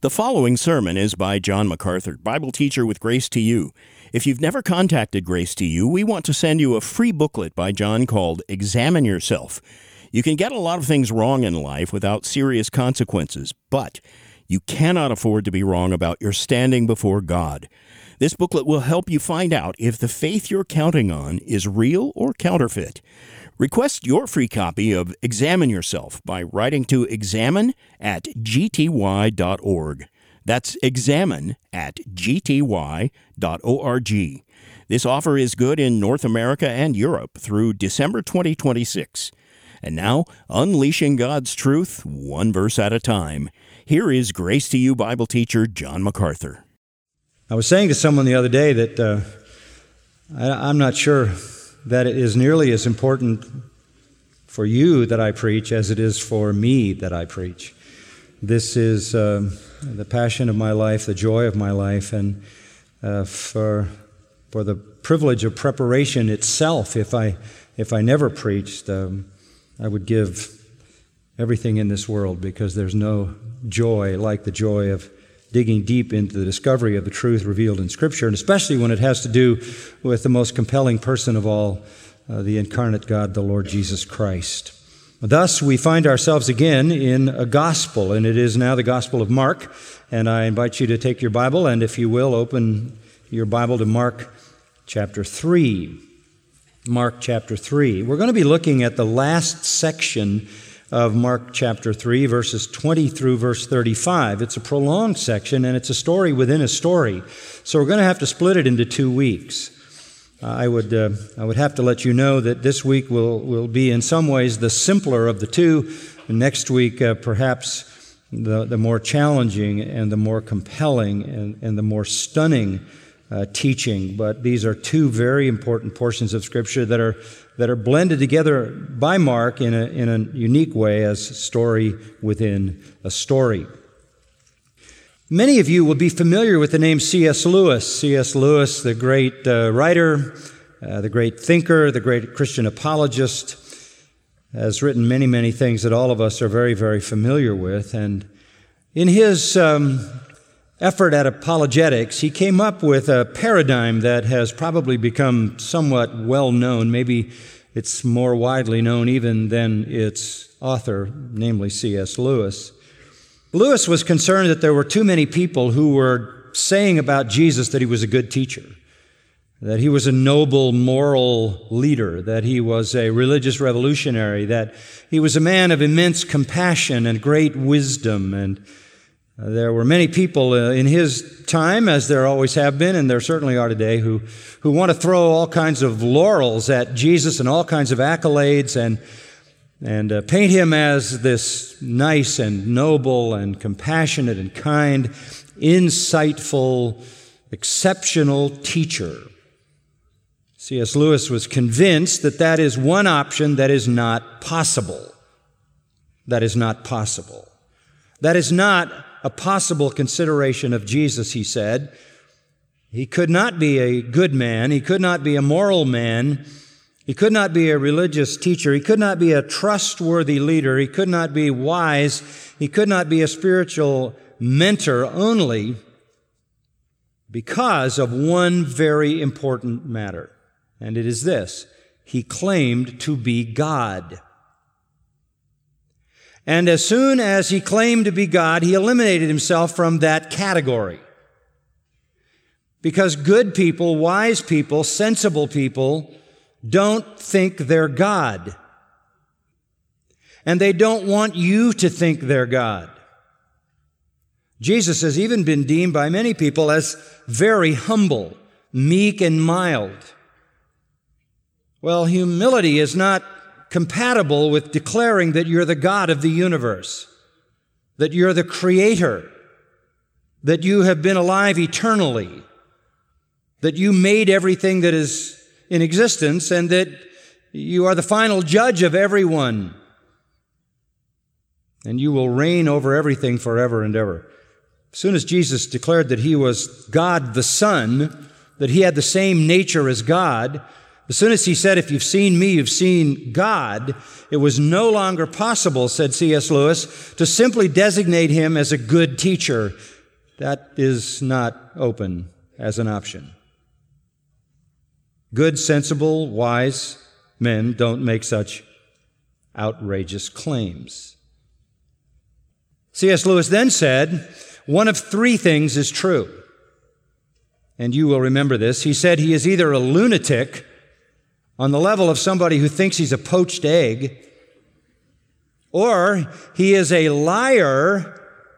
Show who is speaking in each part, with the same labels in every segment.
Speaker 1: The following sermon is by John MacArthur, Bible teacher with Grace to You. If you've never contacted Grace to You, we want to send you a free booklet by John called Examine Yourself. You can get a lot of things wrong in life without serious consequences, but you cannot afford to be wrong about your standing before God. This booklet will help you find out if the faith you're counting on is real or counterfeit. Request your free copy of Examine Yourself by writing to examine@gty.org. That's examine@gty.org. This offer is good in North America and Europe through December 2026. And now, unleashing God's truth, one verse at a time. Here is Grace to You Bible teacher John MacArthur.
Speaker 2: I was saying to someone the other day that I'm not sure that it is nearly as important for you that I preach as it is for me that I preach. This is the passion of my life, the joy of my life, and for the privilege of preparation itself, if I never preached, I would give everything in this world, because there's no joy like the joy of digging deep into the discovery of the truth revealed in Scripture, and especially when it has to do with the most compelling person of all, the incarnate God, the Lord Jesus Christ. Thus, we find ourselves again in a gospel, and it is now the Gospel of Mark, and I invite you to take your Bible, and if you will, open your Bible to Mark chapter 3. Mark chapter 3. We're going to be looking at the last section of Mark chapter 3, verses 20 through verse 35. It's a prolonged section, and it's a story within a story. So we're going to have to split it into 2 weeks. I would have to let you know that this week will be in some ways the simpler of the two. And next week, perhaps the more challenging and the more compelling and the more stunning teaching. But these are two very important portions of Scripture that are blended together by Mark in a unique way as a story within a story. Many of you will be familiar with the name C.S. Lewis. C.S. Lewis, the great writer, the great thinker, the great Christian apologist, has written many, many things that all of us are very, very familiar with. And in his effort at apologetics, he came up with a paradigm that has probably become somewhat well known. Maybe it's more widely known even than its author, namely C.S. Lewis. Lewis was concerned that there were too many people who were saying about Jesus that he was a good teacher, that he was a noble moral leader, that he was a religious revolutionary, that he was a man of immense compassion and great wisdom. And there were many people in his time, as there always have been, and there certainly are today, who want to throw all kinds of laurels at Jesus and all kinds of accolades and paint him as this nice and noble and compassionate and kind, insightful, exceptional teacher. C.S. Lewis was convinced that that is one option that is not possible. That is not possible. That is not a possible consideration of Jesus, he said. He could not be a good man. He could not be a moral man. He could not be a religious teacher. He could not be a trustworthy leader. He could not be wise. He could not be a spiritual mentor only because of one very important matter. And it is this: he claimed to be God. And as soon as he claimed to be God, he eliminated himself from that category. Because good people, wise people, sensible people don't think they're God. And they don't want you to think they're God. Jesus has even been deemed by many people as very humble, meek, and mild. Well, humility is not compatible with declaring that you're the God of the universe, that you're the creator, that you have been alive eternally, that you made everything that is in existence, and that you are the final judge of everyone, and you will reign over everything forever and ever. As soon as Jesus declared that he was God the Son, that he had the same nature as God, as soon as he said, if you've seen me, you've seen God, it was no longer possible, said C.S. Lewis, to simply designate him as a good teacher That is not open as an option. Good, sensible, wise men don't make such outrageous claims. C.S. Lewis then said, one of three things is true. And you will remember this. He said he is either a lunatic on the level of somebody who thinks he's a poached egg, or he is a liar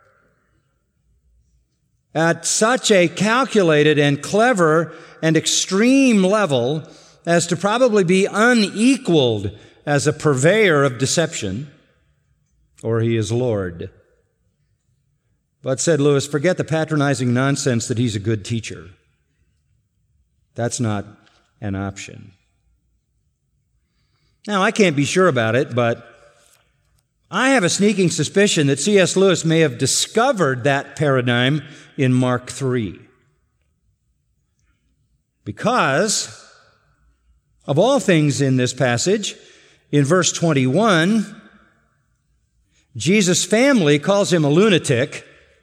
Speaker 2: at such a calculated and clever and extreme level as to probably be unequaled as a purveyor of deception, or he is Lord. But, said Lewis, forget the patronizing nonsense that he's a good teacher. That's not an option. Now, I can't be sure about it, but I have a sneaking suspicion that C.S. Lewis may have discovered that paradigm in Mark 3. Because, of all things in this passage, in verse 21, Jesus' family calls him a lunatic.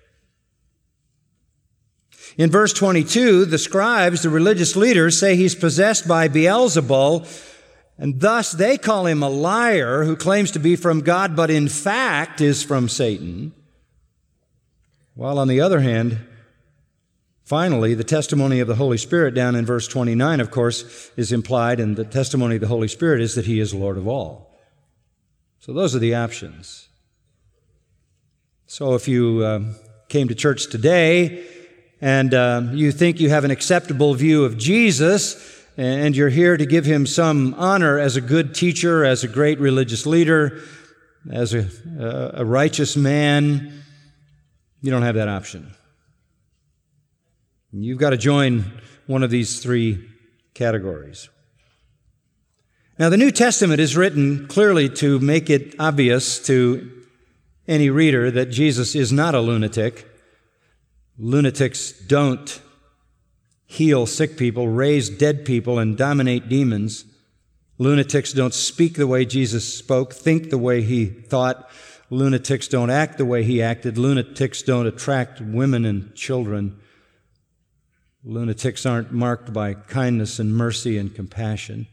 Speaker 2: In verse 22, the scribes, the religious leaders, say he's possessed by Beelzebul, and thus they call him a liar who claims to be from God, but in fact is from Satan. While on the other hand, finally, the testimony of the Holy Spirit down in verse 29, of course, is implied, and the testimony of the Holy Spirit is that he is Lord of all. So those are the options. So if you came to church today and you think you have an acceptable view of Jesus, and you're here to give him some honor as a good teacher, as a great religious leader, as a righteous man, you don't have that option. You've got to join one of these three categories. Now, the New Testament is written clearly to make it obvious to any reader that Jesus is not a lunatic. Lunatics don't heal sick people, raise dead people, and dominate demons. Lunatics don't speak the way Jesus spoke, think the way he thought. Lunatics don't act the way he acted. Lunatics don't attract women and children. Lunatics aren't marked by kindness and mercy and compassion.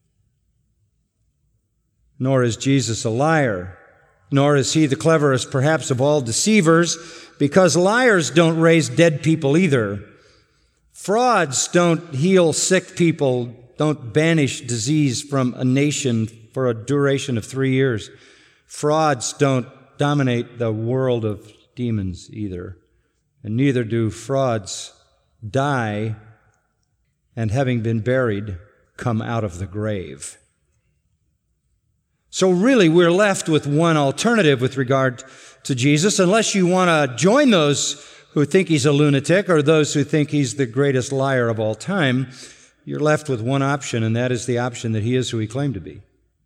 Speaker 2: Nor is Jesus a liar. Nor is he the cleverest, perhaps, of all deceivers, because liars don't raise dead people either. Frauds don't heal sick people, don't banish disease from a nation for a duration of 3 years. Frauds don't dominate the world of demons either. And neither do frauds die and, having been buried, come out of the grave. So really, we're left with one alternative with regard to Jesus, unless you want to join those who think he's a lunatic or those who think he's the greatest liar of all time. You're left with one option, and that is the option that he is who he claimed to be.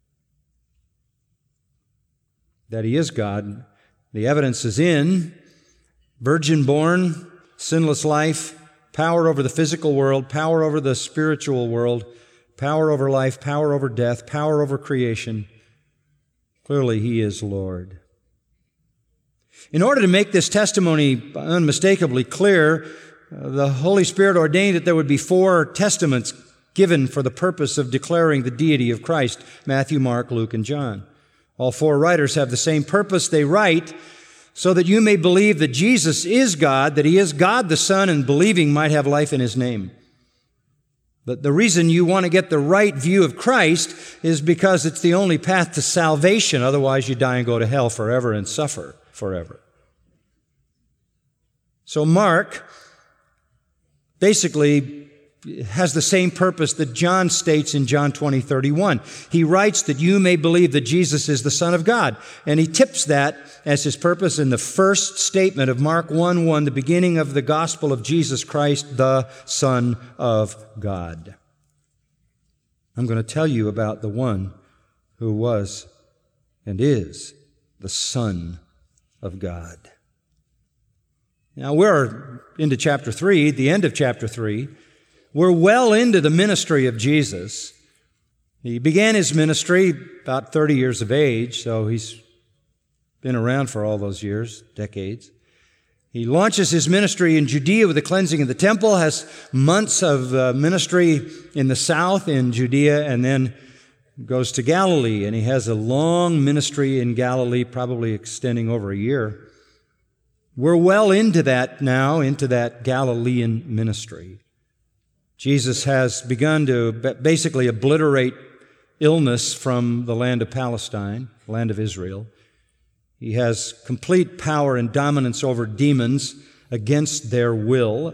Speaker 2: That he is God. The evidence is in virgin-born, sinless life, power over the physical world, power over the spiritual world, power over life, power over death, power over creation. Clearly, he is Lord. In order to make this testimony unmistakably clear, the Holy Spirit ordained that there would be 4 testaments given for the purpose of declaring the deity of Christ: Matthew, Mark, Luke, and John. All 4 writers have the same purpose. They write so that you may believe that Jesus is God, that he is God the Son, and believing might have life in his name. But the reason you want to get the right view of Christ is because it's the only path to salvation. Otherwise, you die and go to hell forever and suffer forever. So Mark basically has the same purpose that John states in John 20:31. He writes that you may believe that Jesus is the Son of God. And he tips that as his purpose in the first statement of Mark 1:1, the beginning of the gospel of Jesus Christ, the Son of God. I'm going to tell you about the one who was and is the Son of God. Now, we're into chapter 3, the end of chapter 3. We're well into the ministry of Jesus. He began his ministry about 30 years of age, so he's been around for all those years, decades. He launches his ministry in Judea with the cleansing of the temple, has months of ministry in the south in Judea, and then goes to Galilee, and he has a long ministry in Galilee, probably extending over a year. We're well into that now, into that Galilean ministry. Jesus has begun to basically obliterate illness from the land of Palestine, land of Israel. He has complete power and dominance over demons against their will.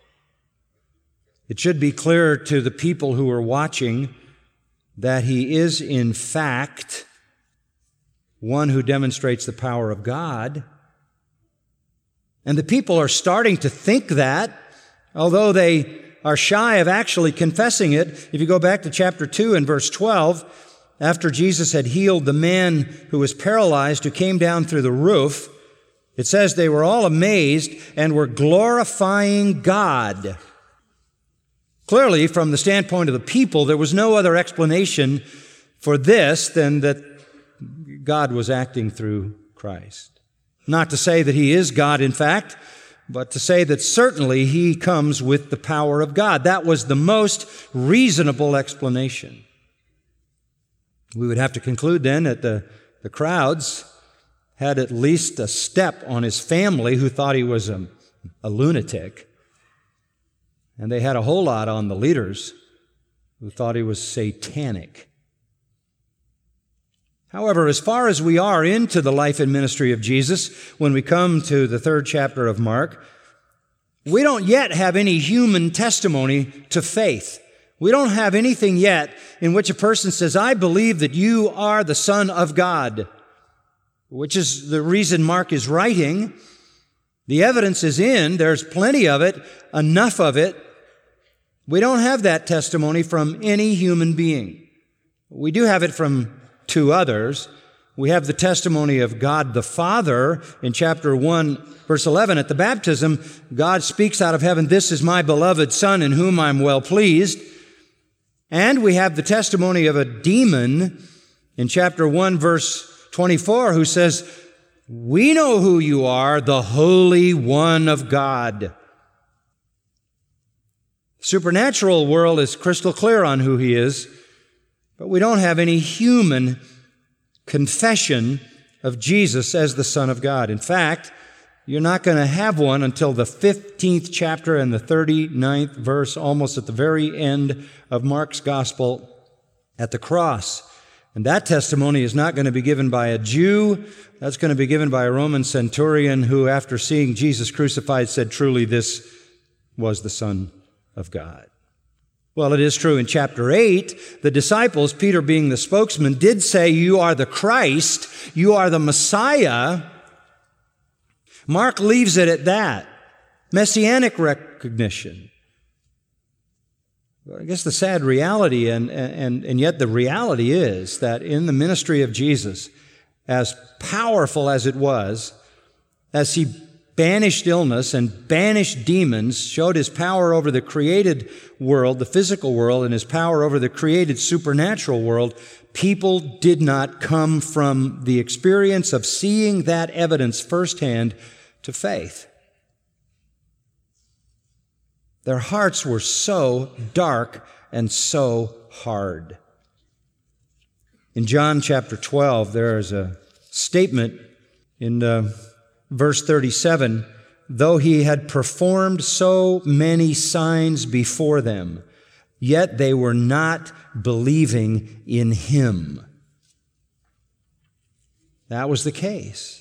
Speaker 2: It should be clear to the people who are watching that he is, in fact, one who demonstrates the power of God. And the people are starting to think that, although they are shy of actually confessing it. If you go back to chapter 2 and verse 12, after Jesus had healed the man who was paralyzed, who came down through the roof, it says they were all amazed and were glorifying God. Clearly, from the standpoint of the people, there was no other explanation for this than that God was acting through Christ. Not to say that he is God, in fact, but to say that certainly he comes with the power of God. That was the most reasonable explanation. We would have to conclude then that the crowds had at least a step on his family who thought he was a lunatic. And they had a whole lot on the leaders who thought he was satanic. However, as far as we are into the life and ministry of Jesus, when we come to the 3rd chapter of Mark, we don't yet have any human testimony to faith. We don't have anything yet in which a person says, I believe that you are the Son of God, which is the reason Mark is writing. The evidence is in, there's plenty of it, enough of it. We don't have that testimony from any human being. We do have it from 2 others. We have the testimony of God the Father in chapter 1, verse 11. At the baptism, God speaks out of heaven, this is my beloved Son in whom I'm well pleased. And we have the testimony of a demon in chapter 1, verse 24, who says, we know who you are, the Holy One of God. The supernatural world is crystal clear on who he is, but we don't have any human confession of Jesus as the Son of God. In fact, you're not going to have one until the 15th chapter and the 39th verse, almost at the very end of Mark's gospel, at the cross. And that testimony is not going to be given by a Jew. That's going to be given by a Roman centurion who, after seeing Jesus crucified, said, truly, this was the Son of God. Well, it is true in chapter 8, the disciples, Peter being the spokesman, did say, you are the Christ, you are the Messiah. Mark leaves it at that. Messianic recognition. I guess the sad reality, and yet the reality is that in the ministry of Jesus, as powerful as it was, as he banished illness and banished demons, showed his power over the created world, the physical world, and his power over the created supernatural world, people did not come from the experience of seeing that evidence firsthand to faith. Their hearts were so dark and so hard. In John chapter 12, there is a statement in verse 37, though he had performed so many signs before them, yet they were not believing in him. That was the case.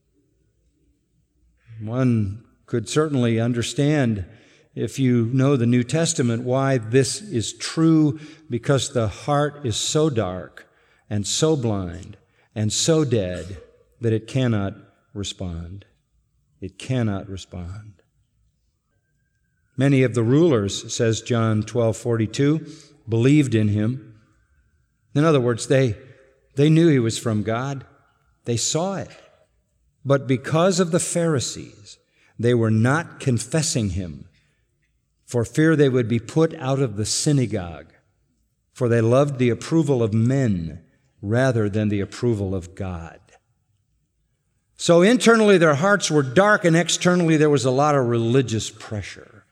Speaker 2: One could certainly understand, if you know the New Testament, why this is true, because the heart is so dark and so blind and so dead that it cannot respond. It cannot respond. Many of the rulers, says John 12:42, believed in him. In other words, they knew he was from God. They saw it. But because of the Pharisees, they were not confessing him, for fear they would be put out of the synagogue, for they loved the approval of men rather than the approval of God. So internally their hearts were dark, and externally there was a lot of religious pressure.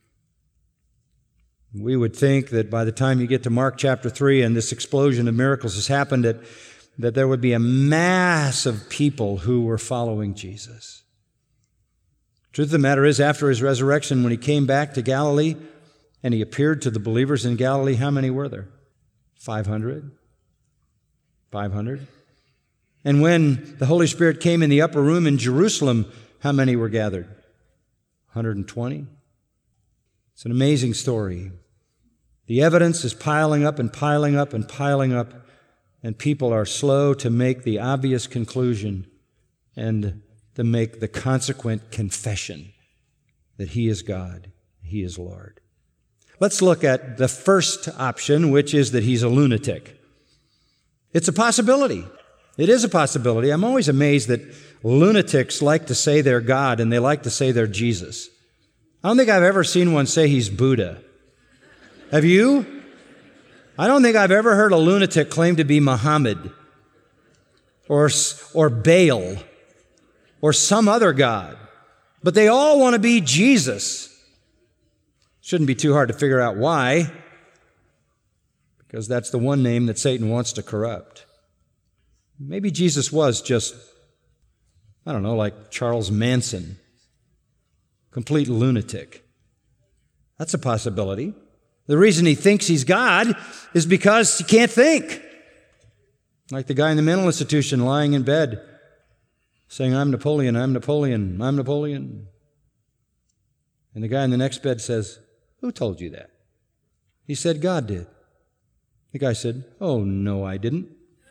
Speaker 2: We would think that by the time you get to Mark chapter 3 and this explosion of miracles has happened, that there would be a mass of people who were following Jesus. Truth of the matter is, after his resurrection, when he came back to Galilee and he appeared to the believers in Galilee, how many were there? 500? 500? And when the Holy Spirit came in the upper room in Jerusalem, how many were gathered? 120? It's an amazing story. The evidence is piling up and piling up and piling up, and people are slow to make the obvious conclusion and to make the consequent confession that He is God, He is Lord. Let's look at the first option, which is that He's a lunatic. It's a possibility. It is a possibility. I'm always amazed that lunatics like to say they're God and they like to say they're Jesus. I don't think I've ever seen one say he's Buddha. Have you? I don't think I've ever heard a lunatic claim to be Muhammad or Baal or some other god. But they all want to be Jesus. Shouldn't be too hard to figure out why, because that's the one name that Satan wants to corrupt. Maybe Jesus was just, I don't know, like Charles Manson, complete lunatic. That's a possibility. The reason he thinks he's God is because he can't think. Like the guy in the mental institution lying in bed saying, I'm Napoleon, I'm Napoleon, I'm Napoleon. And the guy in the next bed says, who told you that? He said, God did. The guy said, oh, no, I didn't.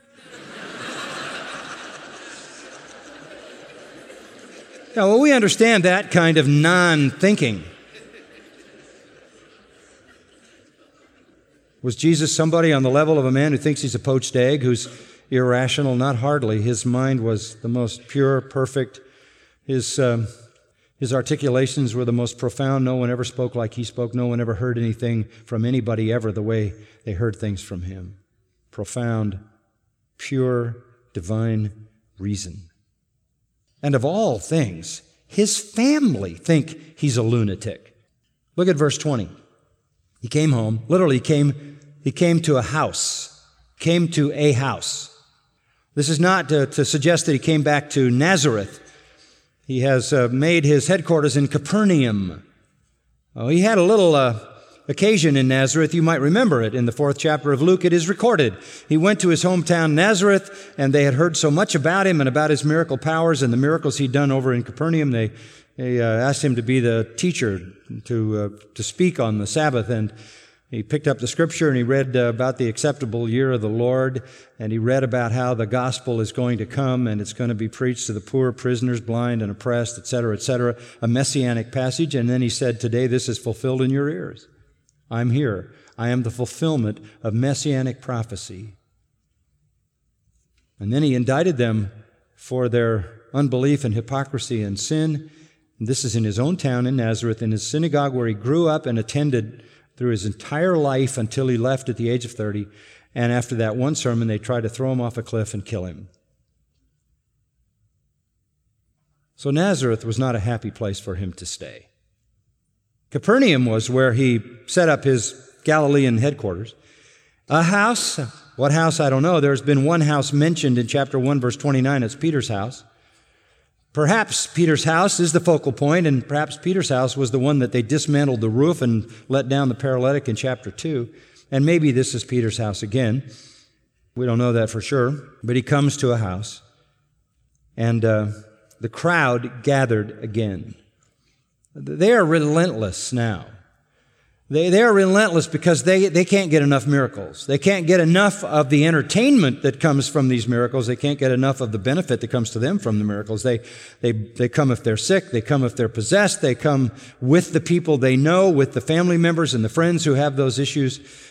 Speaker 2: Now, well, we understand that kind of non-thinking. Was Jesus somebody on the level of a man who thinks he's a poached egg, who's irrational? Not hardly. His mind was the most pure, perfect. His articulations were the most profound. No one ever spoke like he spoke. No one ever heard anything from anybody ever the way they heard things from him. Profound, pure, divine reason. And of all things, his family think he's a lunatic. Look at verse 20. He came home. Literally, he came to a house. Came to a house. This is not to suggest that he came back to Nazareth. He has made his headquarters in Capernaum. He had a little occasion in Nazareth. You might remember it in the 4th chapter of Luke. It is recorded. He went to his hometown Nazareth, and they had heard so much about him and about his miracle powers and the miracles he'd done over in Capernaum. They asked him to be the teacher to speak on the Sabbath, and he picked up the scripture and he read about the acceptable year of the Lord, and he read about how the gospel is going to come and it's going to be preached to the poor, prisoners, blind, and oppressed, etc., a messianic passage. And then he said, today this is fulfilled in your ears. I'm here. I am the fulfillment of messianic prophecy. And then he indicted them for their unbelief and hypocrisy and sin. And this is in his own town in Nazareth, in his synagogue where he grew up and attended through his entire life until he left at the age of 30. And after that one sermon, they tried to throw him off a cliff and kill him. So Nazareth was not a happy place for him to stay. Capernaum was where he set up his Galilean headquarters. A house, what house, I don't know. There's been one house mentioned in chapter 1, verse 29. It's Peter's house. Perhaps Peter's house is the focal point, and perhaps Peter's house was the one that they dismantled the roof and let down the paralytic in chapter 2. And maybe this is Peter's house again. We don't know that for sure. But he comes to a house, and the crowd gathered again. They are relentless now. They are relentless because they can't get enough miracles. They can't get enough of the entertainment that comes from these miracles. They can't get enough of the benefit that comes to them from the miracles. They come if they're sick. They come if they're possessed. They come with the people they know, with the family members and the friends who have those issues.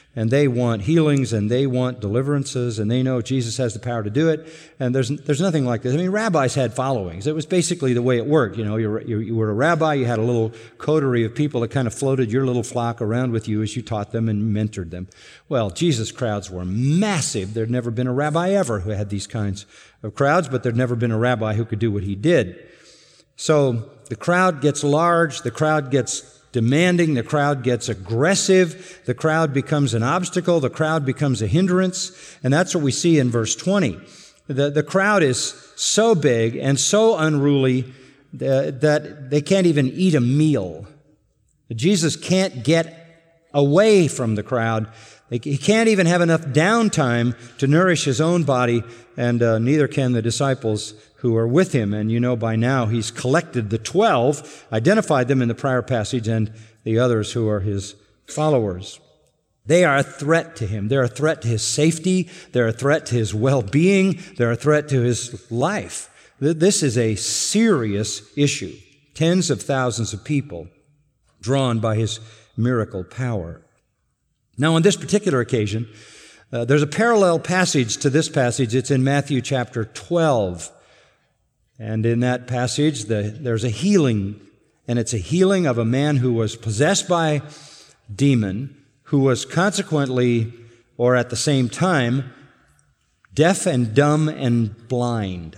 Speaker 2: and they want healings, and they want deliverances, and they know Jesus has the power to do it, and there's nothing like this. I mean, rabbis had followings. It was basically the way it worked. You know, you were a rabbi, you had a little coterie of people that kind of floated your little flock around with you as you taught them and mentored them. Well, Jesus' crowds were massive. There'd never been a rabbi ever who had these kinds of crowds, but there'd never been a rabbi who could do what he did. So the crowd gets large, the crowd gets demanding, the crowd gets aggressive, the crowd becomes an obstacle, the crowd becomes a hindrance, and that's what we see in verse 20. The crowd is so big and so unruly that they can't even eat a meal. Jesus can't get away from the crowd. He can't even have enough downtime to nourish his own body, and neither can the disciples who are with him. And you know by now he's collected the 12, identified them in the prior passage, and the others who are his followers. They are a threat to him. They're a threat to his safety. They're a threat to his well-being. They're a threat to his life. This is a serious issue. Tens of thousands of people drawn by his miracle power. Now, on this particular occasion, there's a parallel passage to this passage. It's in Matthew chapter 12. And in that passage, there's a healing, and it's a healing of a man who was possessed by a demon, who was consequently, or at the same time, deaf and dumb and blind.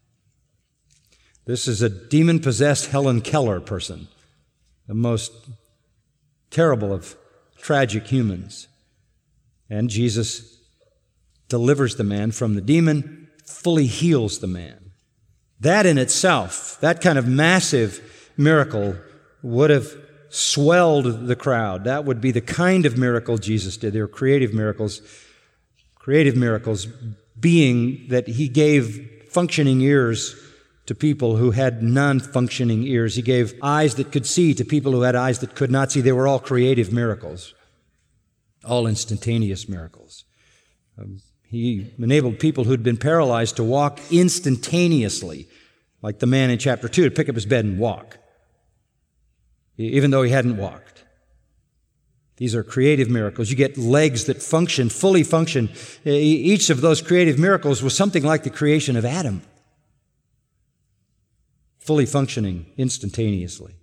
Speaker 2: This is a demon-possessed Helen Keller person, the most terrible of tragic humans. And Jesus delivers the man from the demon, fully heals the man. That in itself, that kind of massive miracle would have swelled the crowd. That would be the kind of miracle Jesus did. They were creative miracles being that he gave functioning ears to people who had non-functioning ears. He gave eyes that could see to people who had eyes that could not see. They were all creative miracles, all instantaneous miracles. He enabled people who'd been paralyzed to walk instantaneously, like the man in chapter 2, to pick up his bed and walk, even though he hadn't walked. These are creative miracles. You get legs that function, fully function. Each of those creative miracles was something like the creation of Adam, fully functioning instantaneously.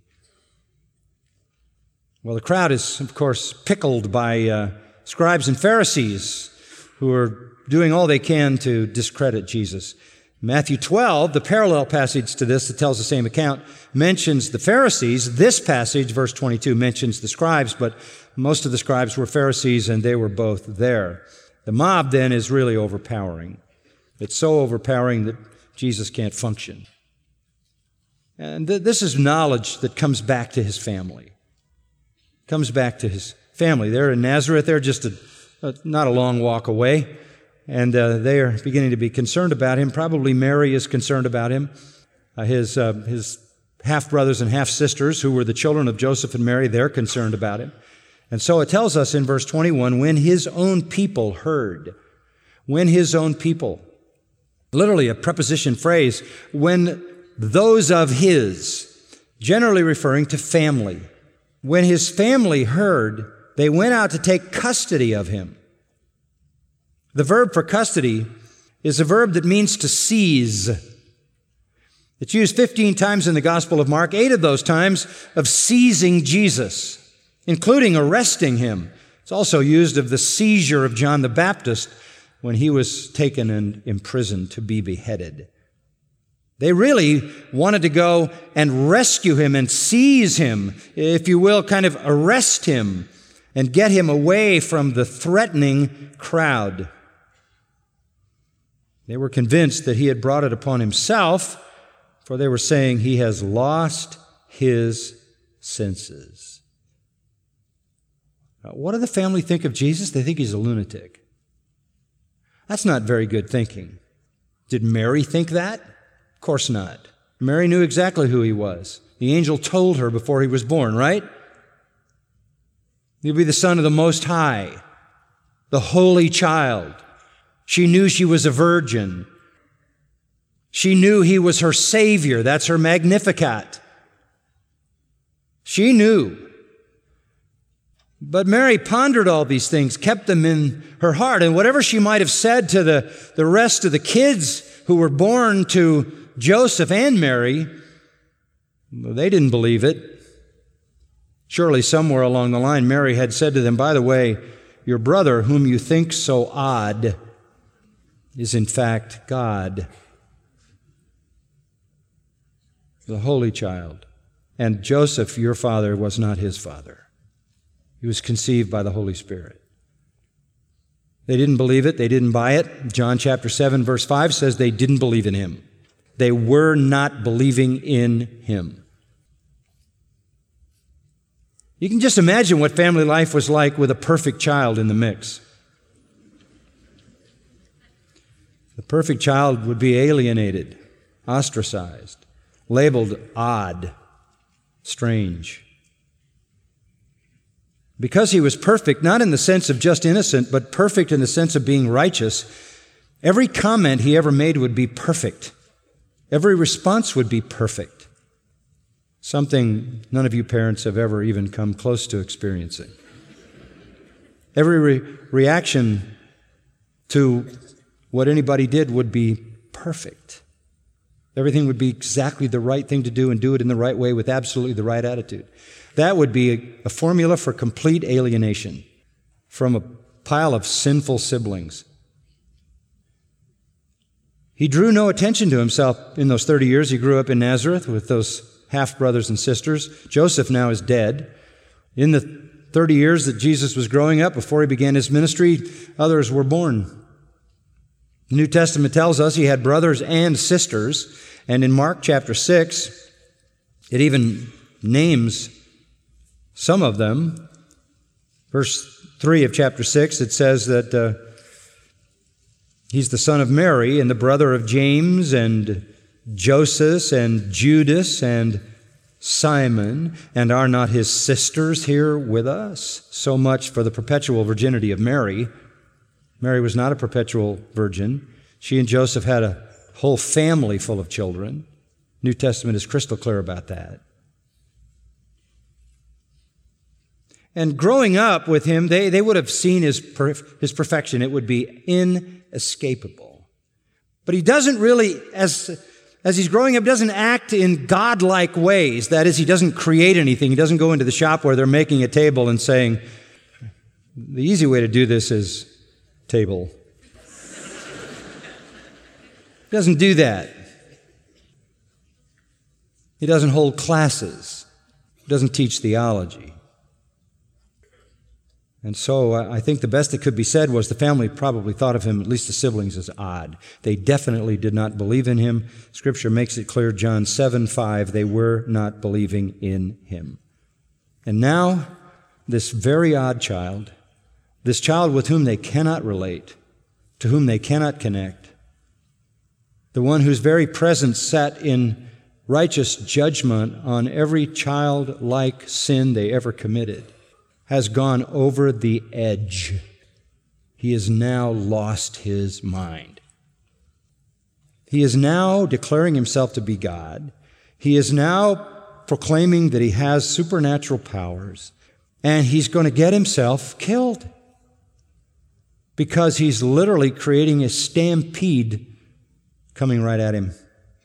Speaker 2: Well, the crowd is, of course, pickled by scribes and Pharisees who are doing all they can to discredit Jesus. Matthew 12, the parallel passage to this that tells the same account, mentions the Pharisees. This passage, verse 22, mentions the scribes, but most of the scribes were Pharisees, and they were both there. The mob, then, is really overpowering. It's so overpowering that Jesus can't function. And this is knowledge that comes back to his family. Comes back to his family. They're in Nazareth. They're just not a long walk away. And they are beginning to be concerned about him. Probably Mary is concerned about him. His half-brothers and half-sisters, who were the children of Joseph and Mary, they're concerned about him. And so it tells us in verse 21, when his own people heard. When his own people. Literally a preposition phrase. When those of his, generally referring to family. When his family heard, they went out to take custody of him. The verb for custody is a verb that means to seize. It's used 15 times in the Gospel of Mark, 8 of those times of seizing Jesus, including arresting him. It's also used of the seizure of John the Baptist when he was taken and imprisoned to be beheaded. They really wanted to go and rescue him and seize him, if you will, kind of arrest him and get him away from the threatening crowd. They were convinced that he had brought it upon himself, for they were saying he has lost his senses. Now, what do the family think of Jesus? They think he's a lunatic. That's not very good thinking. Did Mary think that? Of course not. Mary knew exactly who he was. The angel told her before he was born, right? He'll be the Son of the Most High, the Holy Child. She knew she was a virgin. She knew he was her Savior. That's her Magnificat. She knew. But Mary pondered all these things, kept them in her heart, and whatever she might have said to the rest of the kids who were born to Joseph and Mary, they didn't believe it. Surely somewhere along the line, Mary had said to them, by the way, your brother, whom you think so odd, is in fact God, the Holy Child. And Joseph, your father, was not his father. He was conceived by the Holy Spirit. They didn't believe it. They didn't buy it. John chapter 7, verse 5 says they didn't believe in him. They were not believing in him. You can just imagine what family life was like with a perfect child in the mix. The perfect child would be alienated, ostracized, labeled odd, strange. Because he was perfect, not in the sense of just innocent, but perfect in the sense of being righteous, every comment he ever made would be perfect. Every response would be perfect. Something none of you parents have ever even come close to experiencing. Every reaction to what anybody did would be perfect. Everything would be exactly the right thing to do and do it in the right way with absolutely the right attitude. That would be a formula for complete alienation from a pile of sinful siblings. He drew no attention to himself in those 30 years. He grew up in Nazareth with those half-brothers and sisters. Joseph now is dead. In the 30 years that Jesus was growing up, before he began his ministry, others were born. The New Testament tells us he had brothers and sisters, and in Mark chapter 6, it even names some of them. Verse 3 of chapter 6, it says that he's the son of Mary and the brother of James and Joseph and Judas and Simon, and are not his sisters here with us? So much for the perpetual virginity of Mary. Mary was not a perpetual virgin. She and Joseph had a whole family full of children. New Testament is crystal clear about that. And growing up with him, they would have seen his perfection. It would be inescapable. But he doesn't really, as he's growing up, doesn't act in godlike ways. That is, he doesn't create anything. He doesn't go into the shop where they're making a table and saying, the easy way to do this is table. He doesn't do that. He doesn't hold classes. He doesn't teach theology. And so I think the best that could be said was the family probably thought of him, at least the siblings, as odd. They definitely did not believe in him. Scripture makes it clear, John 7:5, they were not believing in him. And now, this very odd child, this child with whom they cannot relate, to whom they cannot connect, the one whose very presence sat in righteous judgment on every childlike sin they ever committed, has gone over the edge. He has now lost his mind. He is now declaring himself to be God. He is now proclaiming that he has supernatural powers, and he's going to get himself killed because he's literally creating a stampede coming right at him.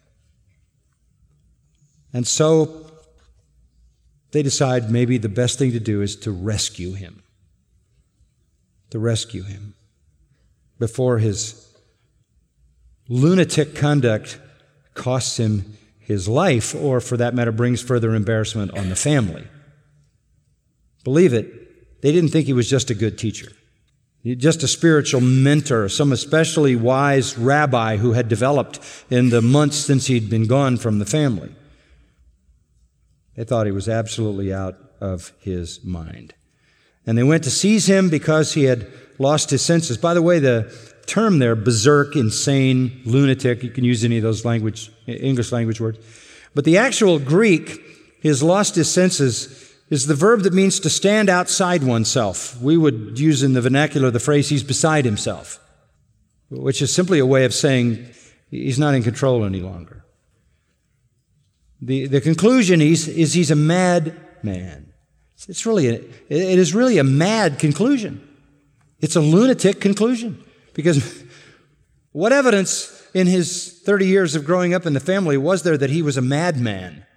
Speaker 2: And so they decide maybe the best thing to do is to rescue him. To rescue him before his lunatic conduct costs him his life, or for that matter, brings further embarrassment on the family. Believe it, they didn't think he was just a good teacher, just a spiritual mentor, some especially wise rabbi who had developed in the months since he'd been gone from the family. They thought he was absolutely out of his mind. And they went to seize him because he had lost his senses. By the way, the term there, berserk, insane, lunatic, you can use any of those English language words. But the actual Greek, his lost his senses, is the verb that means to stand outside oneself. We would use in the vernacular the phrase, he's beside himself, which is simply a way of saying he's not in control any longer. The conclusion is he's a mad man. It is really a mad conclusion. It's a lunatic conclusion. Because what evidence in his 30 years of growing up in the family was there that he was a madman?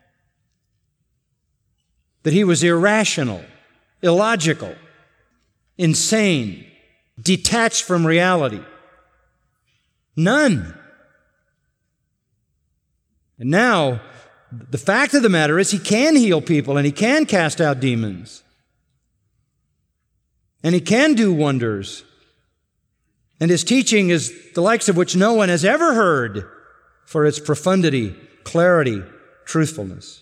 Speaker 2: That he was irrational, illogical, insane, detached from reality? None. And now, the fact of the matter is he can heal people and he can cast out demons. And he can do wonders. And his teaching is the likes of which no one has ever heard for its profundity, clarity, truthfulness.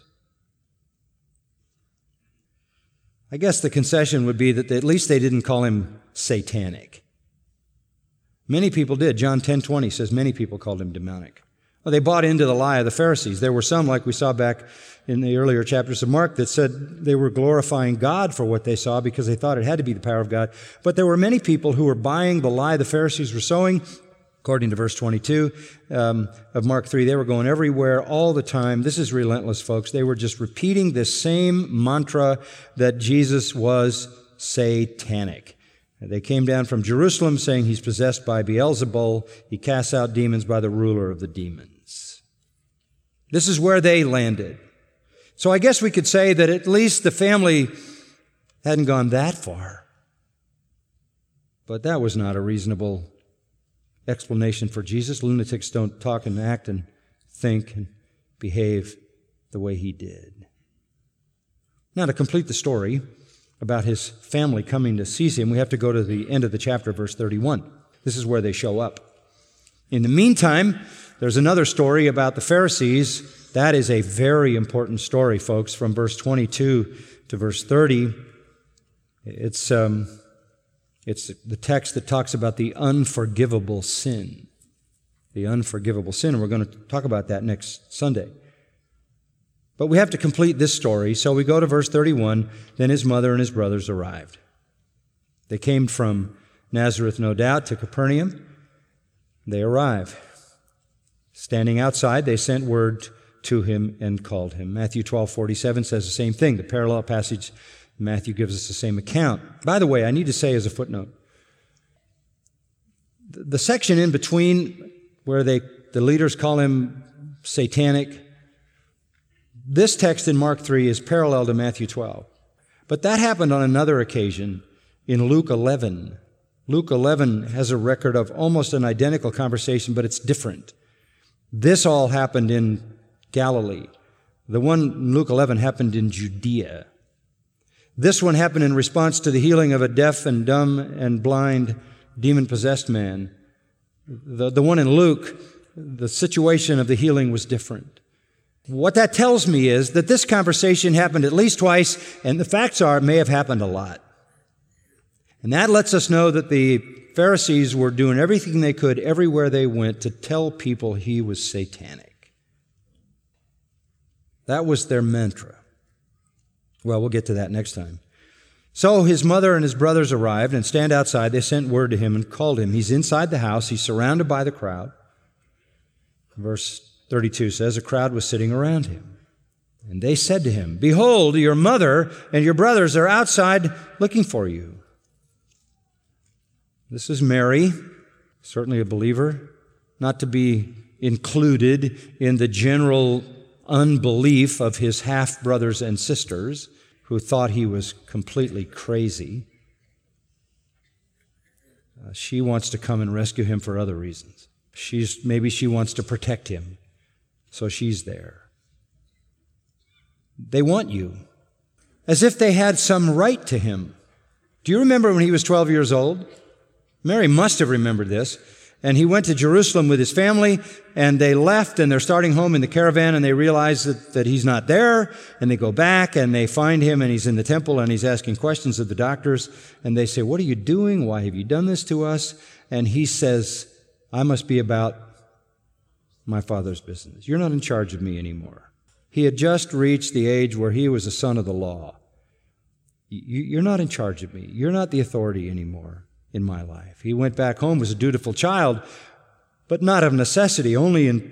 Speaker 2: I guess the concession would be that at least they didn't call him satanic. Many people did. John 10:20 says many people called him demonic. Well, they bought into the lie of the Pharisees. There were some, like we saw back in the earlier chapters of Mark, that said they were glorifying God for what they saw because they thought it had to be the power of God. But there were many people who were buying the lie the Pharisees were sowing. According to verse 22 of Mark 3, they were going everywhere all the time. This is relentless, folks. They were just repeating this same mantra that Jesus was satanic. They came down from Jerusalem saying he's possessed by Beelzebul. He casts out demons by the ruler of the demons. This is where they landed. So I guess we could say that at least the family hadn't gone that far. But that was not a reasonable explanation for Jesus. Lunatics don't talk and act and think and behave the way he did. Now, to complete the story about his family coming to seize him, we have to go to the end of the chapter, verse 31. This is where they show up. In the meantime, there's another story about the Pharisees. That is a very important story, folks, from verse 22 to verse 30. It's the text that talks about the unforgivable sin. The unforgivable sin, and we're going to talk about that next Sunday. But we have to complete this story, so we go to verse 31. Then his mother and his brothers arrived. They came from Nazareth, no doubt, to Capernaum. They arrive. Standing outside, they sent word to him and called him. Matthew 12:47 says the same thing. The parallel passage, Matthew gives us the same account. By the way, I need to say as a footnote, the section in between where the leaders call him satanic, this text in Mark 3 is parallel to Matthew 12. But that happened on another occasion in Luke 11. Luke 11 has a record of almost an identical conversation, but it's different. This all happened in Galilee. The one in Luke 11 happened in Judea. This one happened in response to the healing of a deaf and dumb and blind demon-possessed man. The one in Luke, the situation of the healing was different. What that tells me is that this conversation happened at least twice, and the facts are it may have happened a lot. And that lets us know that the Pharisees were doing everything they could everywhere they went to tell people he was satanic. That was their mantra. Well, we'll get to that next time. So his mother and his brothers arrived and stand outside. They sent word to him and called him. He's inside the house. He's surrounded by the crowd. Verse 32 says, a crowd was sitting around him. And they said to him, behold, your mother and your brothers are outside looking for you. This is Mary, certainly a believer, not to be included in the general unbelief of his half-brothers and sisters who thought he was completely crazy. She wants to come and rescue him for other reasons. Maybe she wants to protect him, so she's there. They want you, as if they had some right to him. Do you remember when he was 12 years old? Mary must have remembered this. And he went to Jerusalem with his family, and they left, and they're starting home in the caravan, and they realize that he's not there, and they go back, and they find him, and he's in the temple, and he's asking questions of the doctors, and they say, what are you doing? Why have you done this to us? And he says, I must be about my Father's business. You're not in charge of me anymore. He had just reached the age where he was a son of the law. You're not in charge of me. You're not the authority anymore in my life. He went back home, was a dutiful child, but not of necessity, only in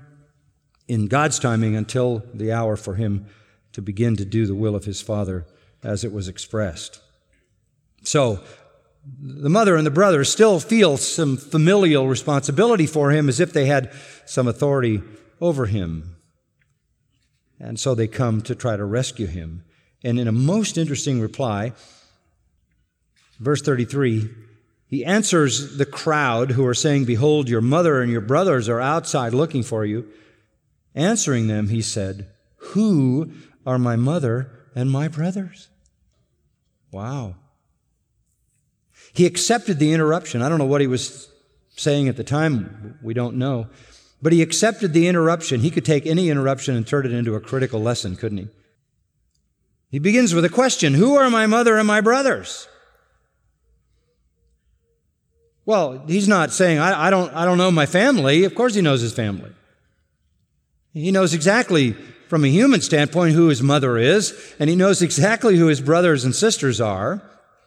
Speaker 2: God's timing, until the hour for him to begin to do the will of his Father as it was expressed. So, the mother and the brother still feel some familial responsibility for him as if they had some authority over him. And so they come to try to rescue him. And in a most interesting reply, verse 33, he answers the crowd who are saying, "Behold, your mother and your brothers are outside looking for you." Answering them, he said, "Who are my mother and my brothers?" Wow. He accepted the interruption. I don't know what he was saying at the time. We don't know. But he accepted the interruption. He could take any interruption and turn it into a critical lesson, couldn't he? He begins with a question: who are my mother and my brothers? Well, he's not saying, I don't know my family. Of course he knows his family. He knows exactly, from a human standpoint, who his mother is, and he knows exactly who his brothers and sisters are.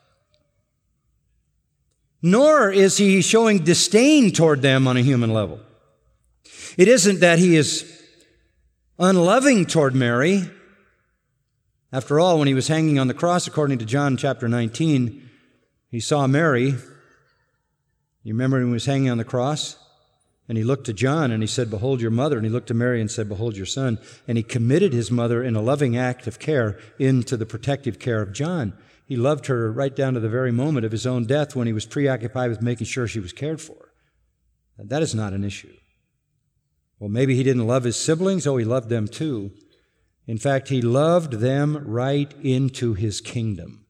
Speaker 2: Nor is he showing disdain toward them on a human level. It isn't that he is unloving toward Mary. After all, when he was hanging on the cross, according to John chapter 19, he saw Mary. You remember when he was hanging on the cross? And he looked to John and he said, "Behold your mother." And he looked to Mary and said, "Behold your son." And he committed his mother in a loving act of care into the protective care of John. He loved her right down to the very moment of his own death when he was preoccupied with making sure she was cared for. And that is not an issue. Well, maybe he didn't love his siblings. Oh, he loved them too. In fact, he loved them right into his kingdom.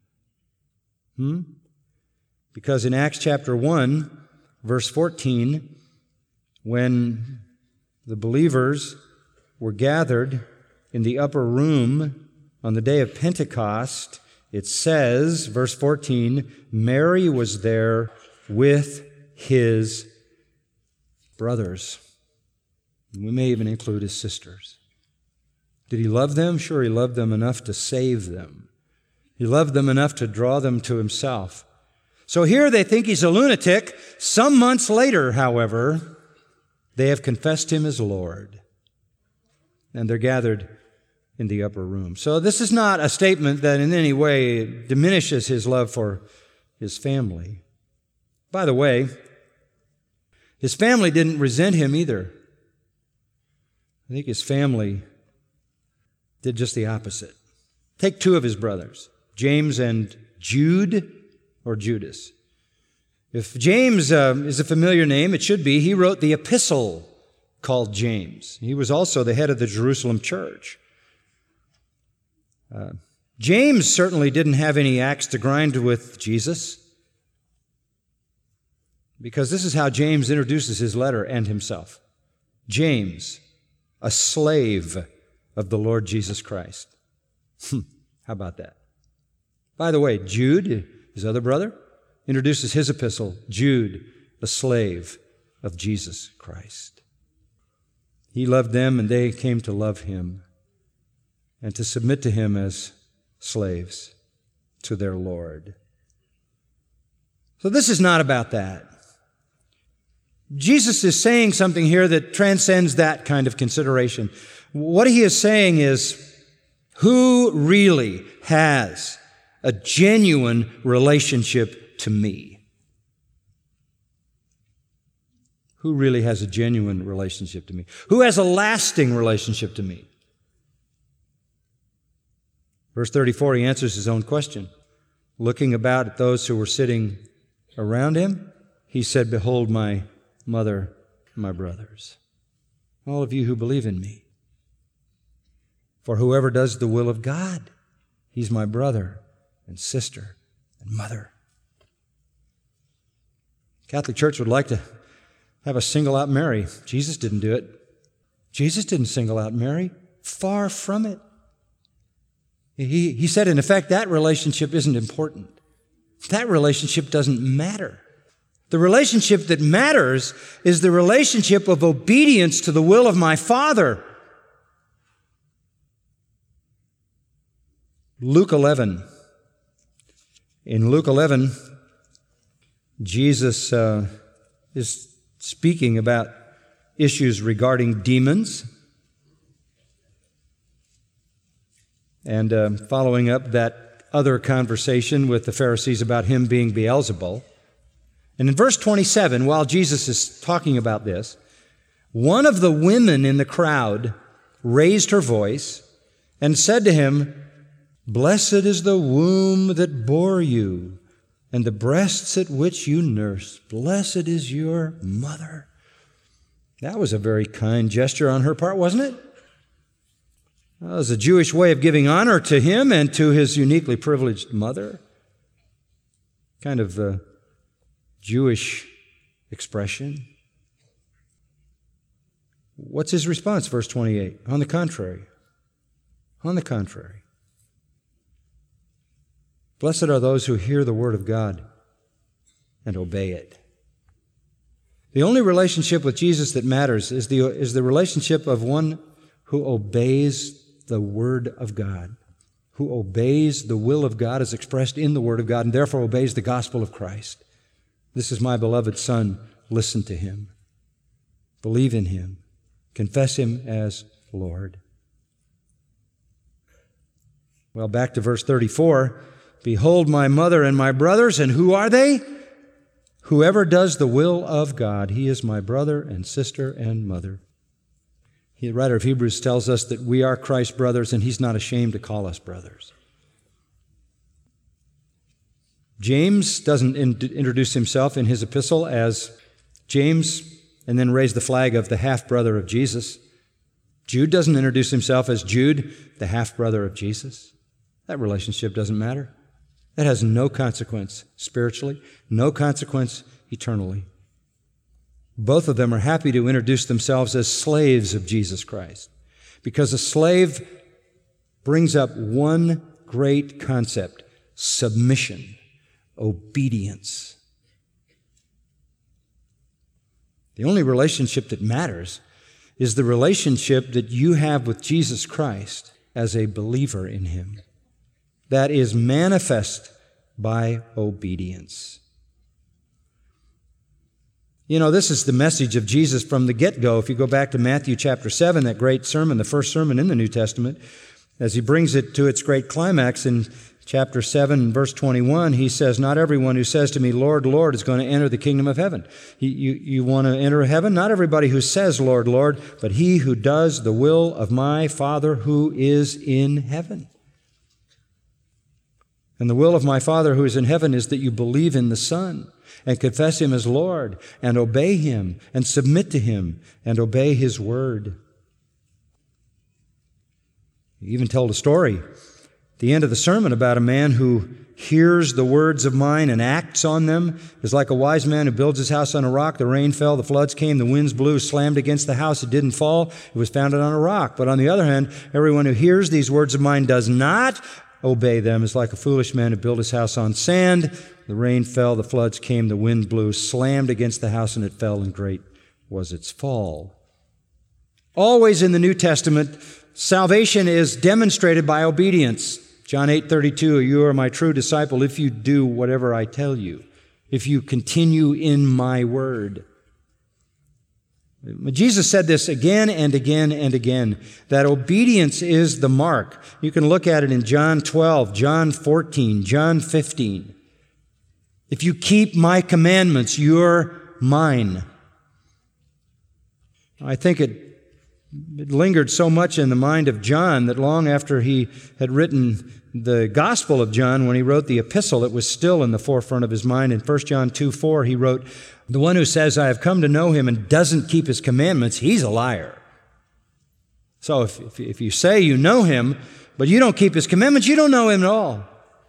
Speaker 2: Because in Acts chapter 1, verse 14, when the believers were gathered in the upper room on the day of Pentecost, it says, verse 14, Mary was there with his brothers. We may even include his sisters. Did he love them? Sure, he loved them enough to save them. He loved them enough to draw them to himself. So here they think he's a lunatic. Some months later, however, they have confessed him as Lord. And they're gathered in the upper room. So this is not a statement that in any way diminishes his love for his family. By the way, his family didn't resent him either. I think his family did just the opposite. Take two of his brothers, James and Jude, or Judas. If James is a familiar name, it should be. He wrote the epistle called James. He was also the head of the Jerusalem church. James certainly didn't have any axe to grind with Jesus, because this is how James introduces his letter and himself. James, a slave of the Lord Jesus Christ. How about that? By the way, Jude, his other brother, introduces his epistle, Jude, a slave of Jesus Christ. He loved them and they came to love him and to submit to him as slaves to their Lord. So this is not about that. Jesus is saying something here that transcends that kind of consideration. What he is saying is, who really has a genuine relationship to me? Who really has a genuine relationship to me? Who has a lasting relationship to me? Verse 34, he answers his own question. Looking about at those who were sitting around him, he said, "Behold my mother, my brothers, all of you who believe in me. For whoever does the will of God, he's my brother and sister and mother." Catholic Church would like to have us single out Mary. Jesus didn't do it. Jesus didn't single out Mary. Far from it. He said, in effect, that relationship isn't important. That relationship doesn't matter. The relationship that matters is the relationship of obedience to the will of my Father. Luke 11. In Luke 11, Jesus is speaking about issues regarding demons. And following up that other conversation with the Pharisees about him being Beelzebul. And in verse 27, while Jesus is talking about this, one of the women in the crowd raised her voice and said to him, "Blessed is the womb that bore you, and the breasts at which you nursed. Blessed is your mother." That was a very kind gesture on her part, wasn't it? That was a Jewish way of giving honor to him and to his uniquely privileged mother. Kind of a Jewish expression. What's his response? Verse 28. On the contrary. On the contrary. Blessed are those who hear the word of God and obey it. The only relationship with Jesus that matters is the relationship of one who obeys the word of God, who obeys the will of God as expressed in the word of God, and therefore obeys the gospel of Christ. This is my beloved Son. Listen to him. Believe in him. Confess him as Lord. Well, back to verse 34. Behold my mother and my brothers, and who are they? Whoever does the will of God, he is my brother and sister and mother. The writer of Hebrews tells us that we are Christ's brothers, and he's not ashamed to call us brothers. James doesn't introduce himself in his epistle as James and then raise the flag of the half-brother of Jesus. Jude doesn't introduce himself as Jude, the half-brother of Jesus. That relationship doesn't matter. That has no consequence spiritually, no consequence eternally. Both of them are happy to introduce themselves as slaves of Jesus Christ, because a slave brings up one great concept: submission, obedience. The only relationship that matters is the relationship that you have with Jesus Christ as a believer in him. That is manifest by obedience. You know, this is the message of Jesus from the get-go. If you go back to Matthew chapter 7, that great sermon, the first sermon in the New Testament, as he brings it to its great climax in chapter 7, verse 21, he says, "Not everyone who says to me, 'Lord, Lord,' is going to enter the kingdom of heaven." You want to enter heaven? Not everybody who says, "Lord, Lord," but he who does the will of my Father who is in heaven. And the will of my Father who is in heaven is that you believe in the Son and confess him as Lord and obey him and submit to him and obey his word. He even told a story at the end of the sermon about a man who hears the words of mine and acts on them. Is like a wise man who builds his house on a rock. The rain fell, the floods came, the winds blew, slammed against the house. It didn't fall. It was founded on a rock. But on the other hand, everyone who hears these words of mine does not obey them is like a foolish man who built his house on sand. The rain fell, the floods came, the wind blew, slammed against the house, and it fell, and great was its fall. Always in the New Testament, salvation is demonstrated by obedience. John 8:32, "You are my true disciple if you do whatever I tell you, if you continue in my word." Jesus said this again and again and again, that obedience is the mark. You can look at it in John 12, John 14, John 15. If you keep my commandments, you're mine. I think it lingered so much in the mind of John that long after he had written the Gospel of John, when he wrote the epistle, it was still in the forefront of his mind. In 1 John 2:4, he wrote, "The one who says, 'I have come to know him,' and doesn't keep his commandments, he's a liar." So if you say you know him, but you don't keep his commandments, you don't know him at all.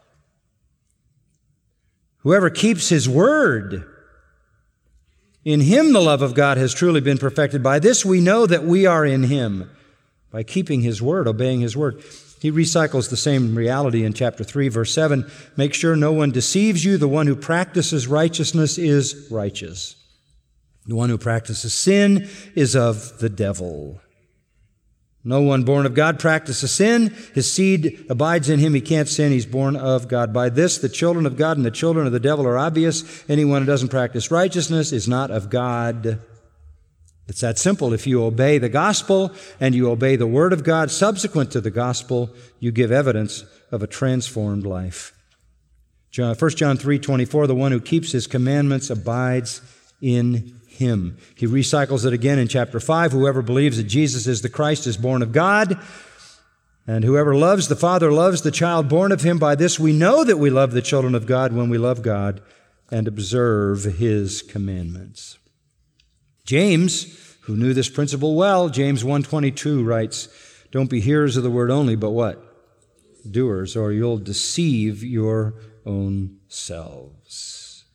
Speaker 2: Whoever keeps his word, in him the love of God has truly been perfected. By this we know that we are in him, by keeping his word, obeying his word. He recycles the same reality in chapter 3, verse 7. "Make sure no one deceives you. The one who practices righteousness is righteous. The one who practices sin is of the devil. No one born of God practices sin. His seed abides in him. He can't sin. He's born of God. By this, the children of God and the children of the devil are obvious. Anyone who doesn't practice righteousness is not of God." It's that simple. If you obey the gospel and you obey the word of God subsequent to the gospel, you give evidence of a transformed life. 1 John 3:24, the one who keeps his commandments abides in him. He recycles it again in chapter 5. Whoever believes that Jesus is the Christ is born of God, and whoever loves the Father loves the child born of him. By this we know that we love the children of God, when we love God and observe his commandments. James, who knew this principle well, James 1:22 writes, don't be hearers of the word only, but what? Doers, or you'll deceive your own selves.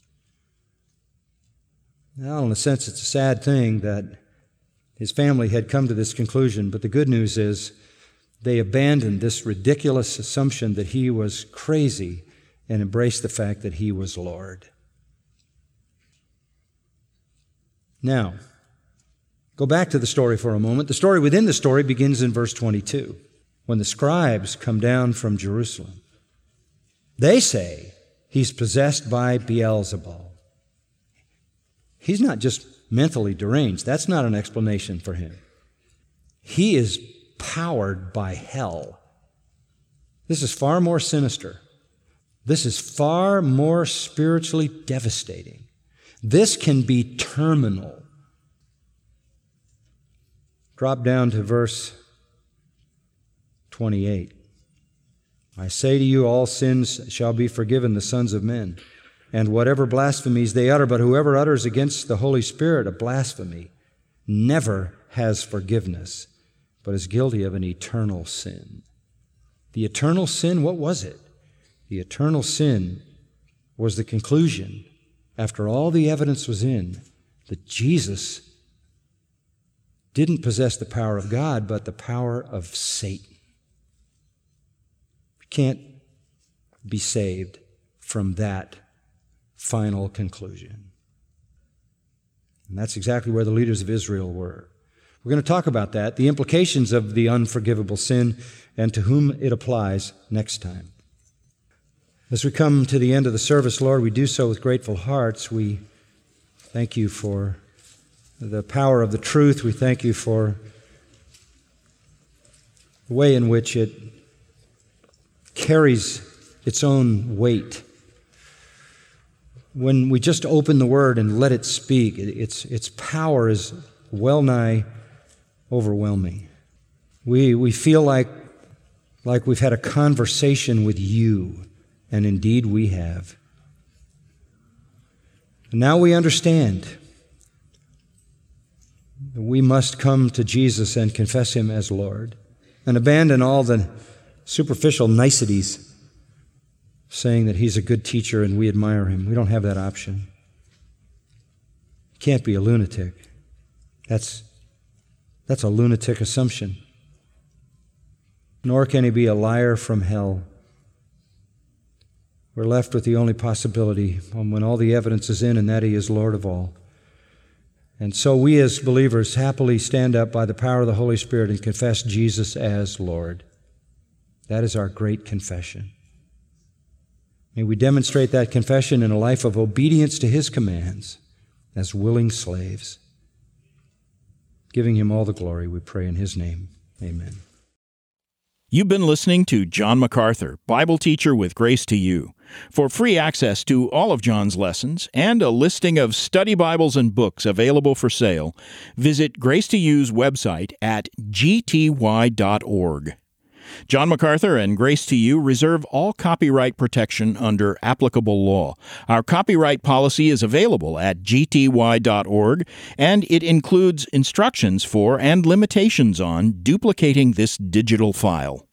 Speaker 2: Now, in a sense, it's a sad thing that his family had come to this conclusion, but the good news is they abandoned this ridiculous assumption that he was crazy and embraced the fact that he was Lord. Now, go back to the story for a moment. The story within the story begins in verse 22, when the scribes come down from Jerusalem. They say he's possessed by Beelzebul. He's not just mentally deranged. That's not an explanation for him. He is powered by hell. This is far more sinister. This is far more spiritually devastating. This can be terminal. Drop down to verse 28. I say to you, all sins shall be forgiven the sons of men, and whatever blasphemies they utter, but whoever utters against the Holy Spirit a blasphemy never has forgiveness, but is guilty of an eternal sin. The eternal sin, what was it? The eternal sin was the conclusion, after all the evidence was in, that Jesus didn't possess the power of God, but the power of Satan. You can't be saved from that final conclusion. And that's exactly where the leaders of Israel were. We're going to talk about that, the implications of the unforgivable sin, and to whom it applies next time. As we come to the end of the service, Lord, we do so with grateful hearts. We thank you for the power of the truth. We thank you for the way in which it carries its own weight. When we just open the Word and let it speak, its power is well nigh overwhelming. We feel like we've had a conversation with you, and indeed we have. And now we understand that we must come to Jesus and confess Him as Lord, and abandon all the superficial niceties, saying that He's a good teacher and we admire Him. We don't have that option. He can't be a lunatic. That's a lunatic assumption. Nor can He be a liar from hell. We're left with the only possibility when all the evidence is in, and that He is Lord of all. And so we as believers happily stand up by the power of the Holy Spirit and confess Jesus as Lord. That is our great confession. May we demonstrate that confession in a life of obedience to His commands as willing slaves. Giving Him all the glory, we pray in His name. Amen.
Speaker 1: You've been listening to John MacArthur, Bible teacher with Grace to You. For free access to all of John's lessons and a listing of study Bibles and books available for sale, visit Grace to You's website at gty.org. John MacArthur and Grace to You reserve all copyright protection under applicable law. Our copyright policy is available at gty.org, and it includes instructions for and limitations on duplicating this digital file.